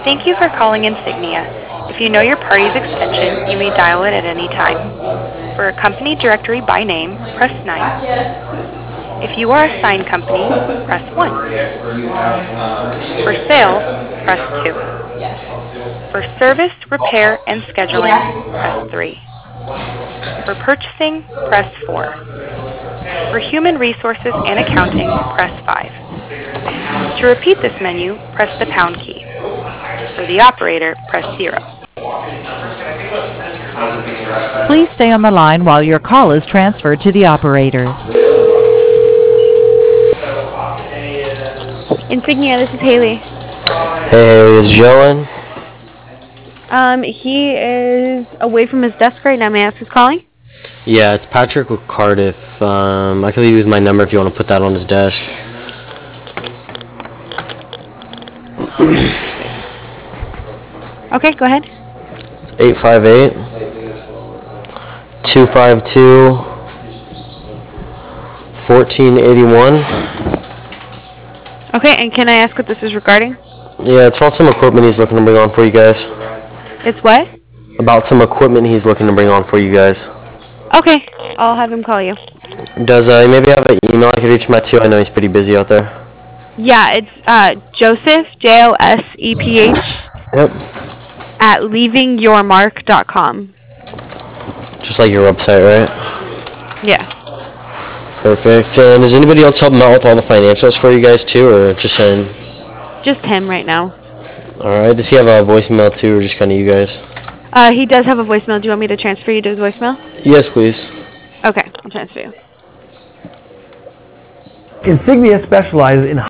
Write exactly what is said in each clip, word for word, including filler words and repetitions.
Thank you for calling Insignia. If you know your party's extension, you may dial it at any time. For a company directory by name, press nine. If you are a sign company, press one. For sales, press two. For service, repair, and scheduling, press three. For purchasing, press four. For human resources and accounting, press five. To repeat this menu, press the pound key. For the operator, press zero. Please stay on the line while your call is transferred to the operator. Insignia, this is Haley. Hey, is Joe in? Um, he is away from his desk right now. May I ask who's calling? Yeah, it's Patrick with Cardiff. Um, I can leave you my number if you want to put that on his desk. Okay, go ahead. It's eight five eight, two five two, one four eight one. Okay, and can I ask what this is regarding? Yeah, it's about some equipment he's looking to bring on for you guys. It's what? About some equipment he's looking to bring on for you guys. Okay, I'll have him call you. Does uh, he maybe have an email I could reach him at too? I know he's pretty busy out there. Yeah, it's uh, Joseph, J O S E P H, Yep. at leaving your mark dot com. Just like your website, right? Yeah. Perfect. And does anybody else help him out with all the financials for you guys too, or just him? Just him right now. Alright, does he have a voicemail too, or just kind of you guys? Uh, he does have a voicemail. Do you want me to transfer you to his voicemail? Yes, please. Okay, I'll transfer you. Insignia specializes in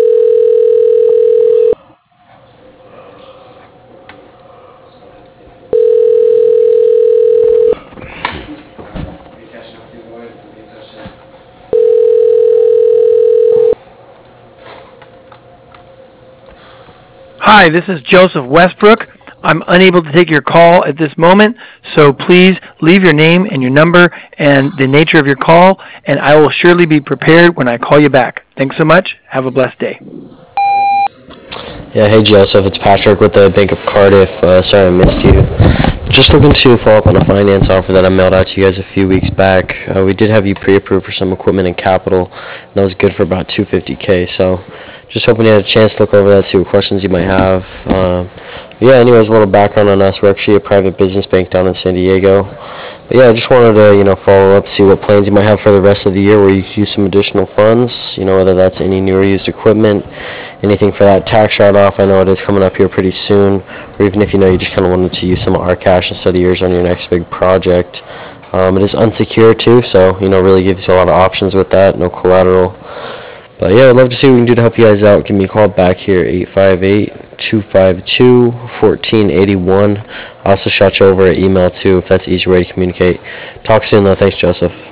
Hi, this is Joseph Westbrook. I'm unable to take your call at this moment, so please leave your name and your number and the nature of your call, and I will surely be prepared when I call you back. Thanks so much. Have a blessed day. Yeah, hey Joseph, it's Patrick with the Bank of Cardiff. Uh, sorry I missed you. Just looking to follow up on a finance offer that I mailed out to you guys a few weeks back. Uh, we did have you pre-approved for some equipment and capital, and that was good for about two hundred fifty K, so just hoping you had a chance to look over that, see what questions you might have. Uh, yeah, anyways, a little background on us. We're actually a private business bank down in San Diego. But yeah, I just wanted to, you know, follow up, see what plans you might have for the rest of the year where you could use some additional funds, you know, whether that's any new or used equipment, anything for that tax write-off. I know it is coming up here pretty soon, or even if you know you just kind of wanted to use some of our cash instead of yours on your next big project. Um, it is unsecured too, so, you know, really gives you a lot of options with that, no collateral. But yeah, I'd love to see what we can do to help you guys out. Give me a call back here, eight five eight, two five two, one four eight one. I also shot you over an email too, if that's the easier way to communicate. Talk soon though. Thanks, Joseph.